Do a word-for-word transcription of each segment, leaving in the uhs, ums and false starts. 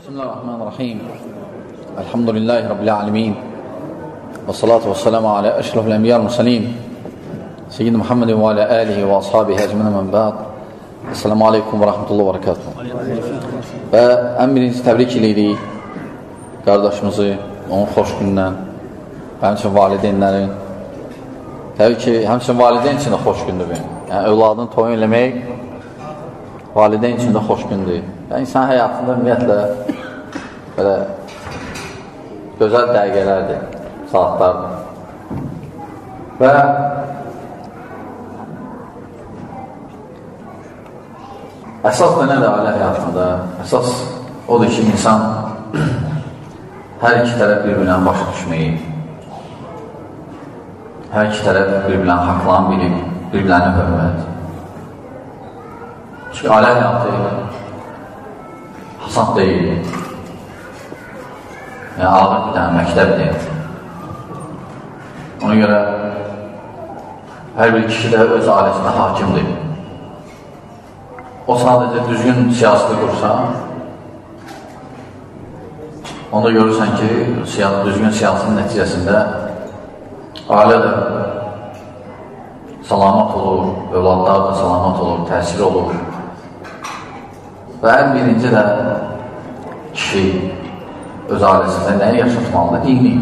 Bismillahirrahmanirrahim. Elhamdülillahi Rabbil alemin. Və salatu və selamu alə əşrafil ənbiyyəl mürsəlin. Seyyid Muhammedin və alə alihi və ashabihi əcminə mən bə'd. Esselamu aleykum və rəhmətullah və rəkatuhu. Və ən birinci təbrik edirik qardaşımızı onun xoş gündən və həmçin valideynlərin. Təbii ki, həmçin valideyn üçün də xoş gündür. Yəni, övladını toyun eləmək valideyn üçün də xoş gündür. Yəni, insan həyatında ümumiyyətlə belə gözəl dəqiqələrdir, saatlardır. Və əsas da nədir ailə həyatında? Əsas odur ki, insan hər iki tərəf bir-birinə başa düşməyi, hər iki tərəf bir-birinə haqlan bilib, bir-birinə hörmət. Çünki ailə həyatı hasad deyil, yəni ağır bir dənə məktəbdir. Ona görə hər bir kişi də öz ailəsində hakimdir. O sadəcə düzgün siyaseti qursa, onda görürsən ki, düzgün siyasetin nəticəsində ailə də salamat olur, övladlar da salamat olur, təsir olur. Və ən birinci də kişi öz ailəsində nəyi yaşatmalıdır? Dini.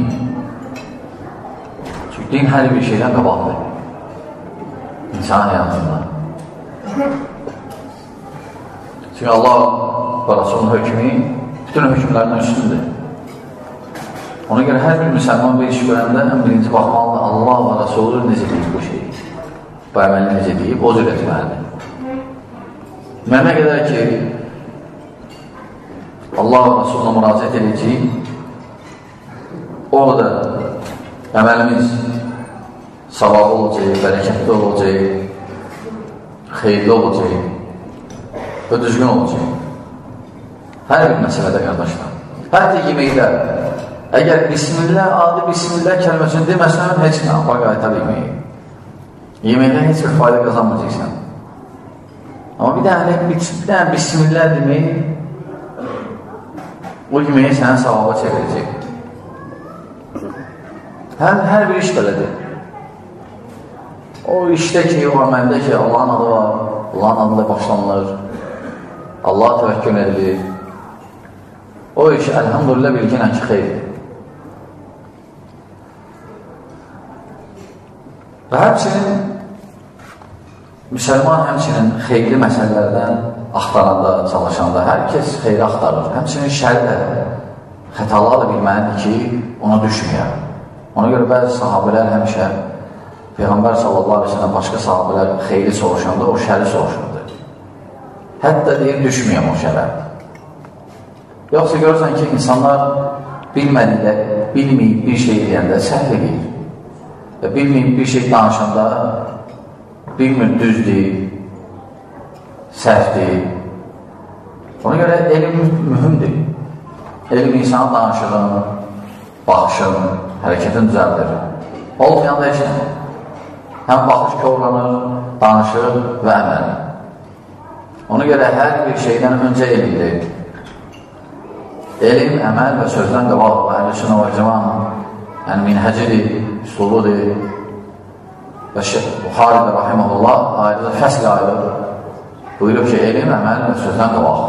Çünki din hər bir şeydən qabaqdır. İnsan həyatında. Çünki Allah və Rasulun hökmü bütün hökmlərdən üstündür. Ona görə hər bir müsəlman bir iş görəndə ən birinci baxmalıdır, Allah və Rasulü necə deyib bu şeyi, bu əməli necə deyib, o cür etməlidir. Mənə qədər ki, Allah və Rasuluna müraciət edəcəyik, orada əməlimiz savabı olacaq, bərəkətli olacaq, xeyirli olacaq və düzgün olacaq. Hər bir məsələdə qardaşlar. Hətta yeməkdə, əgər Bismillah, adi Bismillah kəlməsini deməsən, heç nə, apar qaytar yeməyi. Yeməkdə heç bir fayda qazanmayacaqsan. Amma bir dənə, bir dənə Bismillah demək, o yeməyi sənə savaba çevirəcək. Hər, hər bir iş belədir. O işdə ki, o əməldə ki, Allahın adı var, Allahın adıyla başlanılır, Allah təvəkkül edilir. O iş, əlhamdülillah, bilginən ki, xeyirdir. Və həmçinin, müsəlman həmçinin xeyirli məsələlərdən axtaranda, çalışanda, hər kəs xeyri axtarır. Həmçinin şəri də, xətalar da bilməlidir ki, ona düşməyər. Ona görə bəzi sahabələr həmişə Peyğəmbər sallallahu aleyhi ve sellem başqa sahabələr xeyri soruşanda, o şəri soruşurdu. Hətta deyir, düşməyəm o şərə. Yoxsa görürsən ki, insanlar bilmədiklə, bilməyib bir şey deyəndə səhv edir. Və bilməyib bir şey danışanda bilmir, düzdür, səhvdir. Ona görə elm mühümdür. Elm insanı danışırın, baxışın, hərəkətin düzəldir. Olmayan da işin. Həm baxış korlanır, danışır və əməl. Ona görə hər bir şeydən öncə elmdir. Elm, əməl və sözdən qabaq və əhl-i-sünnə və cəman, yəni minhəcidir, üslubudur. Və Buxaridə rahiməhullah ayrıca fəsl ayrılır. Buyurub ki, elm, əməl və sözdən qabaq.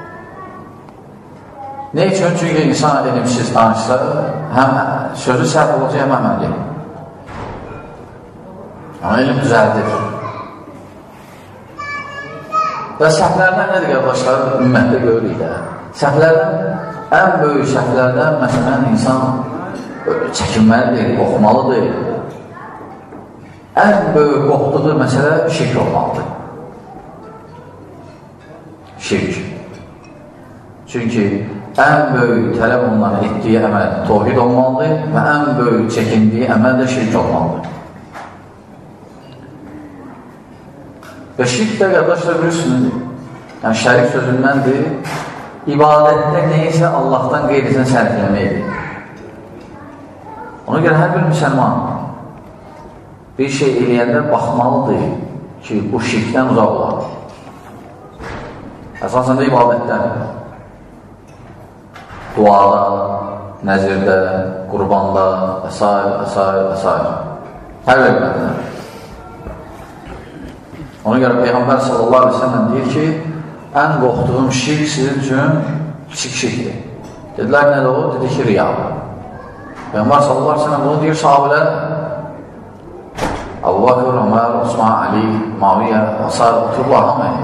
Ne üçün? Çünki insan elmsiz danışsa, həm sözü səhv olacaq, həm əməli. Amma elm düzəldir. Və səhvlərdən nədir, qardaşlar? Ümmətdə görürük də. Səhvlərdən, ən böyük səhvlərdən, məsələn, insan çəkinməlidir, qorxmalıdır. Ən böyük qorxduğu məsələ şirk olmalıdır. Şirk. Çünki ən böyük tələb onların etdiyi əməl tohid olmalıdır və ən böyük çəkindiyi əməl də şirk olmalıdır. Və şirk də, qardaşlar, bilirsiniz, yəni şərik sözündəndir, ibadətdə neysə Allahdan qeyrisinə sərf eləməkdir. Ona görə hər bir müsəlman bir şey eləyəndə baxmalıdır ki, bu şirkdən uzaq olar. Əsasən də ibadətdən. duada, nəzirdə, qurbanda və s. və s. və s. Hər vermədilər. Ona görə Peyğəmbər sallallahu aleyhi ve sellem deyir ki, ən qorxduğum şirk sizin üçün kiçik şirkdir. Dedilər, nədir o? Dedi ki, riya. Peyğəmbər sallallahu aleyhi ve sellem bunu deyir sahabələr. Əbu Bakır, Ömər, Osman, Ali, Maviyyə, Asar, otururlar hamı.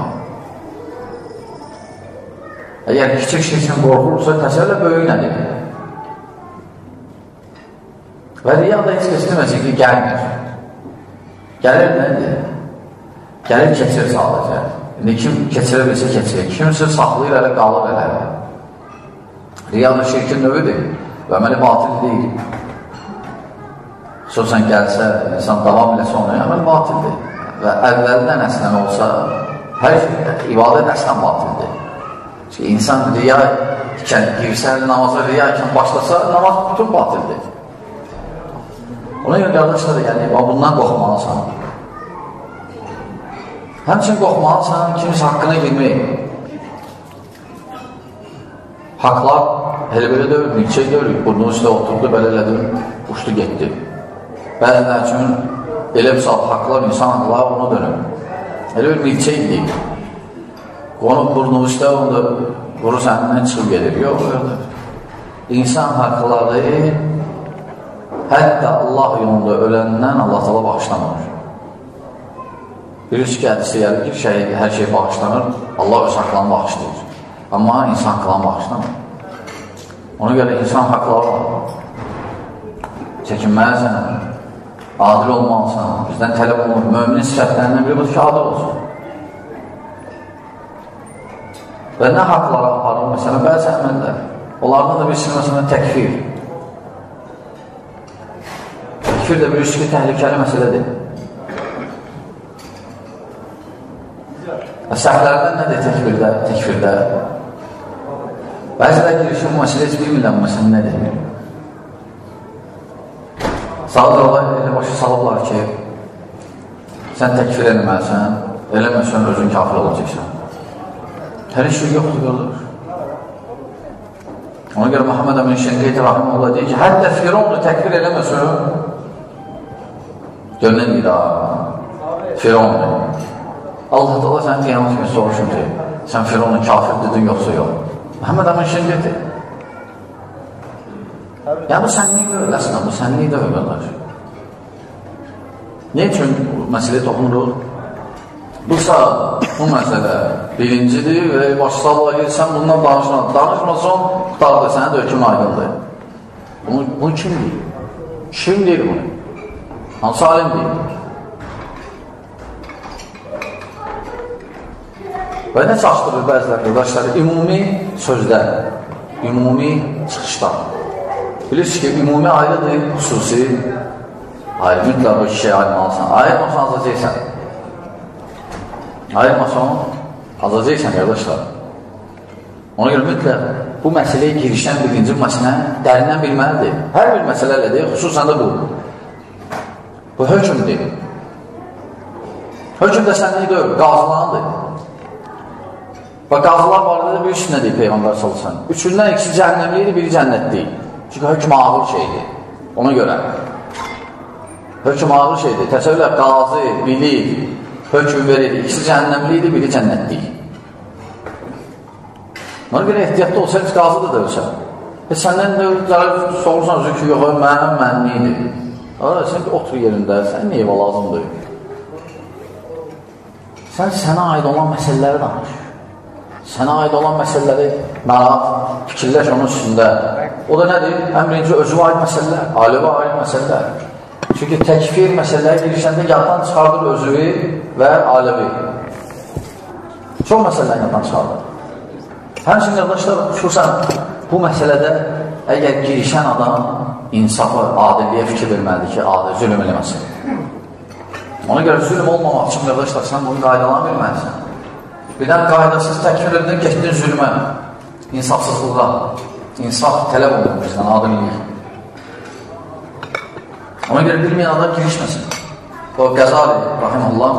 Əgər kiçik şirkin qorxursa, təsəvvürlə böyük nədir? Və riya da heç kəsilməsin ki, gəlmir. Gəlir nədir? Gəlir keçir sadəcə. İndi kim keçirə bilsə keçirir. Kimsə saxlayır ələ, qalır ələ. Riya da şirkin növüdür və əməli batil deyil. Xüsusən gəlsə, insan davam eləsə onu, əməli batildir. Və əvvəldən əslən olsa, hər ibadət əslən batildir. Çünki insan riya ikən, girsə, namaza riya ikən başlasa, namaz bütün batildir. Ona görə qardaşlar, yəni, bundan qorxmalısan. Həmçin qorxmalısan, kimsə haqqına girmək. Haqlar elə belə dövür, milçək dövür, burnun üstə oturdu, belə elədir, uçdu, getdi. Bəzilər üçün elə bir saat haqlar, insan haqlar ona dönür. Elə bir milçək deyil. Qonub burnun üstə, onda quru sənindən çıxıb gedir. Yox, yoxdur. İnsan haqları hətta Allah yolunda öləndən Allah tala bağışlanır. Birisi ki, hədisi gəlir ki, şey, hər şey bağışlanır, Allah öz haqlarını bağışlayır. Amma insan haqlarını bağışlanır. Ona görə insan haqları var. Çəkinməlisən, adil olmalısan, bizdən tələb olunur. Möminin sifətlərindən biri budur ki, adil olsun. Və nə haqlara aparır? Məsələn, bəzi əməllər. Onlardan da birisi, məsələn, təkfir. Təkfir də birisi ki, təhlükəli məsələdir. Və səhvlərdən nədir təkbirdə, təkbirdə? Bəzilə girişin bu məsələ heç bilmirlər, məsələn, nədir? Sağdır olay elə başı salıblar ki, sən təkfir eləməlisən, eləməsən özün kafir olacaqsan. Hər şey yoxdur, görülür. Ona görə Muhammed Əmin Şenqeyti Rahimullah deyir ki, hətta Firavunu təkfir eləməsən, görünən deyir, Firavunu. Allah da sən qiyamət kimi soruşur ki, sən Firavunu kafir dedin, yoxsa yox. Muhammed Əmin Şenqeyti. Yəni, bu sənliyi görürləsin, bu sənliyi də görürlər. Ne üçün məsələ toxunur? Busa, bu məsələ birincidir və başsalla gelsən bundan danışma. Danışmasan, qutardır, sənə də hökm aydındır. Bunu, bunu kim deyir? Kim deyir bunu? Hansı alim deyir? Və nə çaşdırır bəzilər qardaşlar? Ümumi sözlər, ümumi çıxışlar. Bilirsiniz ki, ümumi ayrıdır, xüsusi ayrı, mütləq o kişiyə ayırmalısan. Ayırmasan azacaqsan. Ayırmasan azacaqsan qardaşlar. Ona görə mütləq bu məsələyə girişən birinci məsələ dərindən bilməlidir. Hər bir məsələ elədir, xüsusən də bu. Bu hökmdir. Hökm də sənliyi deyil, qazılandır. Və qazılar barədə də bir üstünə deyil Peyğəmbər sallallahu əleyhi və səlləm. Üçündən ikisi cəhənnəmlidir, biri cənnət deyil. Çünki hökm ağır şeydir. Ona görə. Hökm ağır şeydir. Təsəvvürlə qazı, bilir, hökm verir. İkisi cəhənnəmlidir, biri cənnətdir. Ona görə ehtiyatda olsaydı, qazı da dövsən. E, səndən də sorursan ki, yox, mənim mənlidir. Sən otur yerində, sən niyə lazımdır? Sən sənə aid olan məsələləri danış. Sənə aid olan məsələləri narahat, fikirləş onun üstündə. O da nədir? Ən birinci özü aid məsələlər, aləvə aid məsələlər. Çünki təkfir məsələləri girişəndə yaddan çıxardır özüvi və aləvi. Çox məsələlər yaddan çıxardır. Həmçinin qardaşlar, xüsusən bu məsələdə əgər girişən adam insafı, adilliyə fikir verməlidir ki, adil, zülüm eləməsin. Ona görə zülüm olmamaq üçün qardaşlar, sən bunu qaydalan bilməlisən. Birdən qaydasız təkfir edin, getdin zülmə, insafsızlığa, insaf tələb olunur bizdən, adillik. Ona görə bilməyən adam girişməsin. O Qəzali, rahimullah,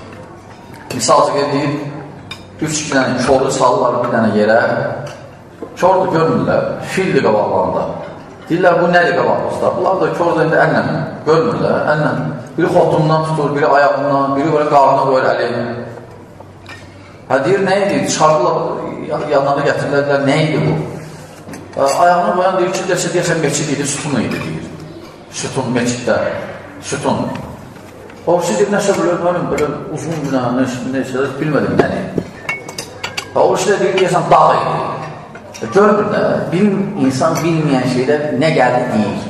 misal çəkir deyir, üç dənə şoru salırlar bir dənə yerə, Kordur, görmürlər, fildir qabaqlarında. Deyirlər, bu nədir qabaqlarında? Bunlar da kordur, indi əllə görmürlər, əllə. Biri xotundan tutur, biri ayağından, biri böyle qarnına qoyur əlini. Hə, deyir, nə idi? Çıxardılar, yanlarına gətirirlər, nə idi bu? Ayağını qoyan deyir ki, desə deyəsən meçid idi, sütun idi, deyir. Sütun, meçiddə, sütun. O, siz deyir, nəsə böyle, böyle uzun günə, nəsə, bilmədim nəni. O, işte deyir, deyəsən, dağ idi. Görmür də, insan bilməyən şeydə nə gəldi deyir.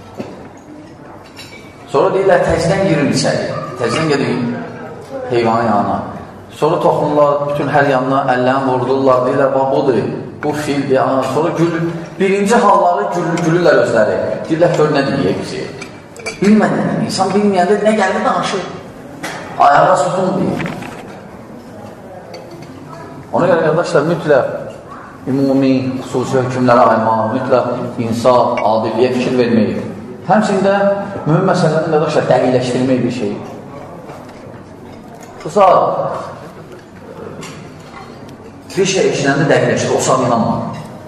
Sonra deyirlər, təcdən girir içəri, təcdən gedir heyvanın yanına. Sonra toxunurlar, bütün hər yanına əllərini vurdurlar, deyirlər, bax, budur, bu fildir, sonra gülür. Birinci halları gülür, gülürlər özləri. Deyirlər, gör nə deyək bizi. Bilmədən, insan bilməyəndə nə gəldi danışır. Ayağa sütun deyir. Ona görə, qardaşlar, mütləq ümumi, xüsusi hökümlərə aymaq, mütləq insaf, adilliyə fikir vermək. Həmçində mühüm məsələnin qardaşlar dəqiqləşdirmək bir şey. Bu saat bir şey eşinəndə dəqiqləşdir, o saat inanma.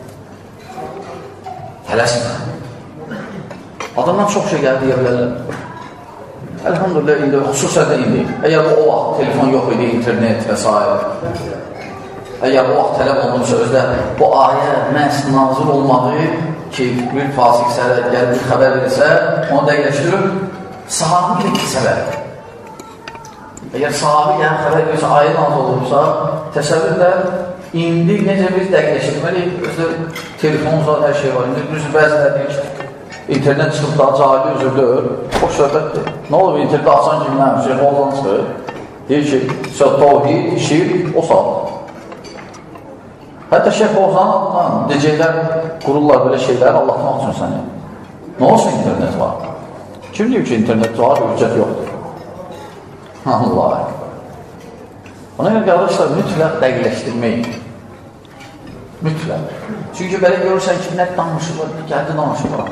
Tələsmə. Adamdan çox şey gəldi, deyə bilərlər. Elhamdülillah, indi, xüsusən də indi. Əgər o vaxt telefon yox idi, internet və s. Əgər o vaxt tələb olunursa, özdə bu ayə məhz nazil olmağı ki, bir fasik sərət gəlib bir xəbər verirsə, onu dəqiqləşdirib, sahabi ilə kilsələr. Əgər sahabi gəlib xəbər verirsə, ayə nazil olursa, təsəvvürlə, indi necə biz dəqiqləşdirməliyik, özdə telefon zat, hər şey var. İndi düz bəzilə deyir ki, internet çıxıb da, cahili üzürdür, o söhbətdir. Nə olur, internetdə açan kimi nə, Şeyh Ozan çıxır, deyir ki, tavhid, şirk, o saat. Hətta Şeyh Ozanın adından necələr qururlar belə şeyləri Allah'tan üçün səni. Nə olsun internet var? Kim deyir ki, internet var, hüccət yoxdur? Allah. Ona görə qardaşlar, mütləq dəqiqləşdirmək. Mütləq. Çünki belə görürsən ki, nə danışırlar, gəldi danışırlar.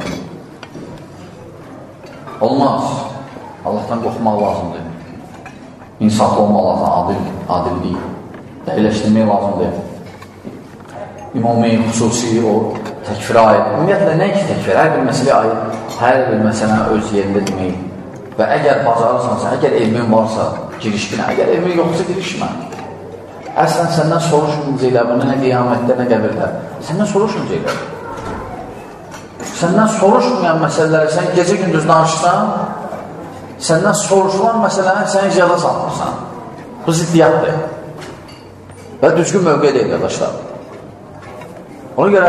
Olmaz. Allah'tan qorxmaq lazımdır. İnsaflı olmaq lazım, adil, adillik. Dəqiqləşdirmək lazımdır. İmumi, xüsusi, o təkfirə aid. Ümumiyyətlə, nə ki təkfir? Hər bir məsələ aid, hər bir məsələ öz yerində demək. Və əgər bacarırsansa, əgər elmin varsa, girişkinə. Əgər elmin yoxsa, girişmə. Əslən, səndən soruşmayacaqlar, bunu nə qiyamətdə, nə qəbirdə. Səndən soruşmayacaqlar. Səndən soruşmayan məsələləri sən gecə gündüz danışsan, səndən soruşulan məsələni sən icada salmırsan. Bu ziddiyyatdır. Və düzgün mövqe deyil, qardaşlar. Ona görə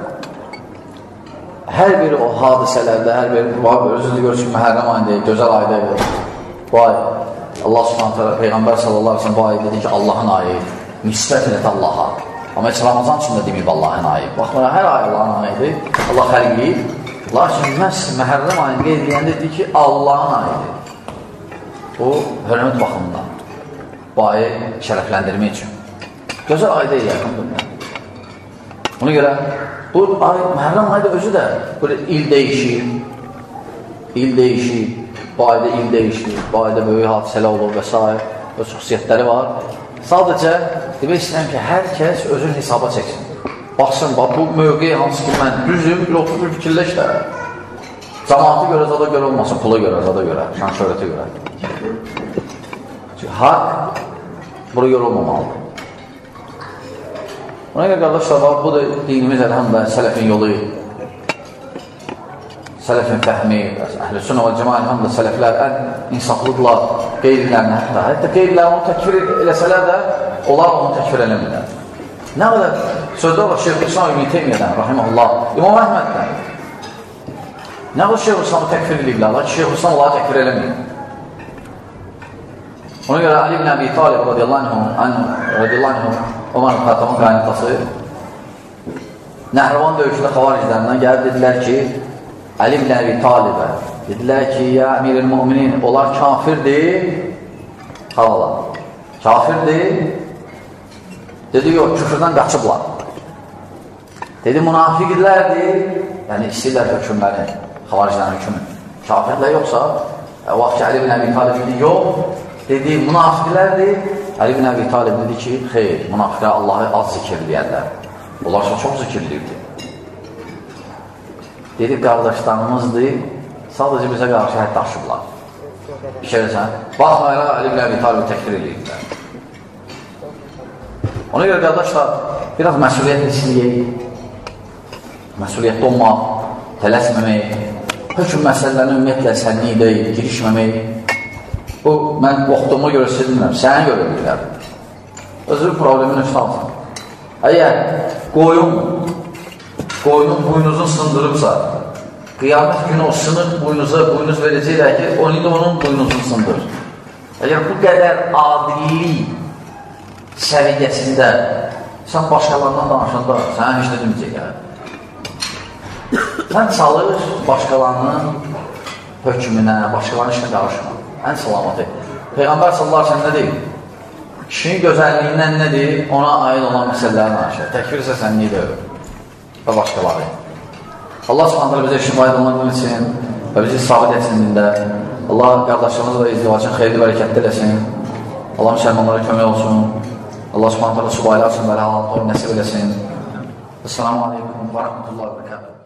hər bir o hadisələrdə, hər bir, özünüzü görürsün, məhərrəm ayında, gözəl ayda edir. Bu ay, Allah subhanətə alə, Peyğəmbər sallallahu aleyhi ve sellem bu ay dedi ki, Allahın ayı, nisbət edət Allaha. Amma heç Ramazan üçün də deməyib Allahın ayı. Baxmara, hər ay Allahın ayıdır, Allah xərqliyib. Lakin məhz məhərrəm ayını qeyd edəndə dedi ki, Allahın ayıdır. Bu, hörmət baxımından. Bu ayı şərəfləndirmək üçün. Gözəl ayda edir, elhamdülillah. Ona görə, bu ay, məhərrəm ayda özü də böyle il dəyişir, il dəyişir, bu ayda il dəyişir, bu ayda böyük hadisələr olur və s. və xüsusiyyətləri var. Sadəcə, demək istəyirəm ki, hər kəs özün hesaba çəksin. Baxsın, bax, bu mövqeyi hansı ki, mən düzüm, bir oturur, bir fikirləş də. Cəmaatı görə, zada görə olmasın, pula görə, zada görə, şan şöhrətə görə. Çünki haqq bura yorulmamalıdır. Ona görə qardaşlar, bu da dinimiz əlhamdülillah sələfin yolu, sələfin fəhmi, əhl-i sünnə və cəma əlhamdülillah sələflər ən insaflıdırlar qeyrilərini hətta. Hətta qeyrilərini onu təkfir eləsələr də, onlar onu təkfir eləmirlər. Nə qədər sözlər var Şeyh İslam İbn Teymiyədən, rahiməhullah, İmam Əhməddən. Nə qədər Şeyh İslamı təkfir ediblər, lakin Şeyh İslam onları təkfir eləmir. Ona görə Ali ibn Əbi Talib radiyallahu anh, Ömər Xatamın qaynatası Nəhrivan döyüşündə xavariclərindən gəlib dedilər ki, Ali ibn Əbi Talibə dedilər ki, ya əmir-i müminin, onlar kafirdir, xalala, kafirdir, dedi, yox, küfürdən qaçıblar. Dedi, münafiqlərdir, yəni istəyirlər hökümləri, xavariclərin hökümü. Kafirlər yoxsa, o vaxt ki, Ali ibn Əbi Talib dedi, yox, dedi, münafiqlərdir. Ali ibn Əbi Talib dedi ki, xeyr, münafiqlər Allahı az zikir edərlər. Onlar çox zikirliydi. Dedi, qardaşlarımızdır, sadəcə bizə qarşı həddə aşıblar. İşərəsən, baxmayla Ali ibn Əbi Talib təkdir edirlər. Ona görə qardaşlar, biraz məsuliyyət istəyək, məsuliyyətli olmaq, tələsməmək, hökm məsələlərini ümumiyyətlə sənliyi deyil, girişməmək. Bu, mən oxuduğuma görə siz bilmirəm, sənə görə bilirəm. Özür problemin üstü alsın. Əgər qoyun, qoyunun buynuzunu sındırıbsa, qiyamət günü o sınıq buynuza buynuz verəcəklər ki, o indi onun buynuzunu sındır. Əgər bu qədər adillik səviyyəsində sən başqalarından danışanda sənə heç nə deməyəcək. Sən çalış başqalarının hökmünə, başqalarının işinə qarışma. Ən salamatı. Peyğəmbər sallallahu aleyhi ve sellem nə deyil? Kişinin gözəlliyindən nədir? Ona aid olan məsələləri danışır. Təkfir isə sənliyi deyil və başqaları. Allah subhanətlə bizə işin faydalanmaq üçün və bizi sabit etsin dində. Allah qardaşlarımız və izdivacın xeyirli bərəkətli eləsin. Allah müsəlmanlara kömək olsun. Allah subhanətlə subaylar üçün və halal nəsib eləsin. Esselamu aleykum və rəhmətullahi və bərəkətuhu.